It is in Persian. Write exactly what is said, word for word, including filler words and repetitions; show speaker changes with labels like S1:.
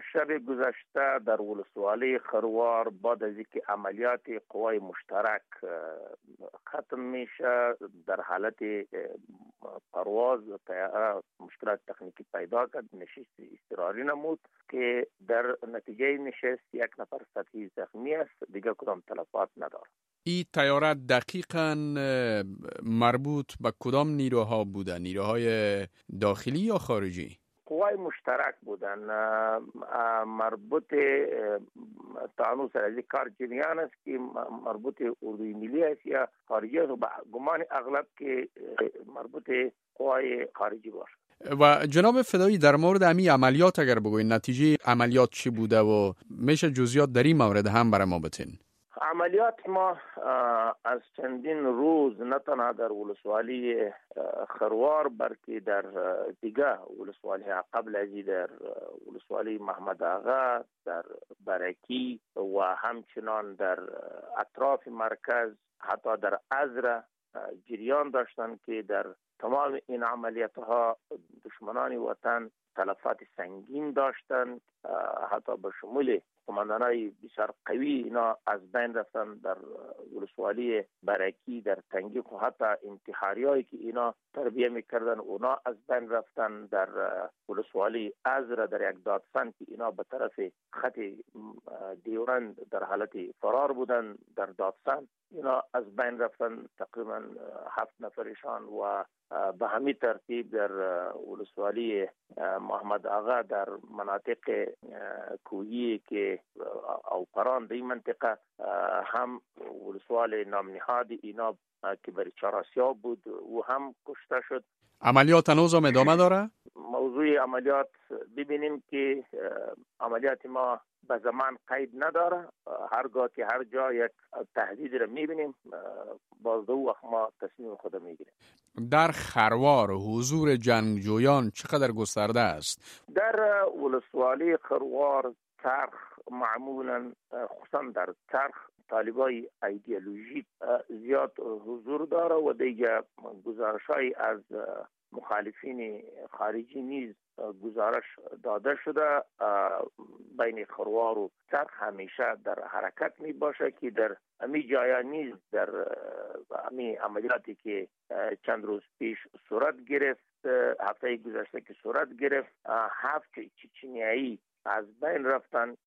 S1: شب گذشته در ولسوالی خروار بعد از اینکه عملیات قوای مشترک ختم میشه، در حالت پرواز طیاره مشکلات تکنیکی پیدا کرد، نشست اضطراری نمود که در نتیجه نشست یک نفر سطحی زخمی است، دیگه کدام تلفات نداره.
S2: این طیاره دقیقاً مربوط به کدام نیروها بوده؟ نیروهای داخلی یا خارجی؟
S1: قوای مشترک بودن، مربوط تانو سر از کار جریان است که مربوط اردوی ملی است یا خارجی است و گمان اغلب که مربوط قوای خارجی باشه.
S2: و جناب فدایی در مورد امی عملیات اگر بگوین نتیجه عملیات چی بوده و میشه جزئیات در این مورد هم برای ما بتین؟
S1: عملیات ما از چندین روز نه تنها در ولسوالی خروار بلکه در دیگه ولسوالی قبل ازی در ولسوالی محمد آغا، در برکی و همچنان در اطراف مرکز، حتی در ازره جریان داشتند که در تمام این عملیات ها دشمنان وطن تلفات سنگین داشتند، حتی به شمول قماندانای بسیار قوی اینا از بین رفتن. در ولسوالی برکی در تنگی و حتی انتحاری هایی که اینا تربیه میکردن اونا از بین رفتن. در ولسوالی ازره در یک دادسان که اینا به طرف خط دیورند در حالت فرار بودن، در دادسان اینا از بین رفتن، تقریبا هفت نفرشان. و به همین ترتیب در ولسوالی محمد آغا در مناطق کوهی که او پران در این منطقه هم ولسوال نام نهاد اینا که بر چهارسیاب بود و هم کشته شد.
S2: عملیات هنوز هم ادامه داره؟
S1: موضوع عملیات ببینیم که عملیات ما به زمان قید نداره، هرگاه که هر جا یک تهدید را میبینیم باز دو وقت ما تصمیم خود میگیریم.
S2: در خروار حضور جنگجویان چقدر گسترده است؟
S1: در ولسوالی خروار چرخ معمولا خصوصا در چرخ طالبای ایدئولوژیک زیاد حضور داره و دیگه گزارش‌های از مخالفین خارجی نیز گزارش داده شده. بین خروار و چرخ همیشه در حرکت می باشه که در امی جایا نیز در امی عملیاتی که چند روز پیش صورت گرفت، هفته گذشته که صورت گرفت، هفت چچنیایی از بین رفتن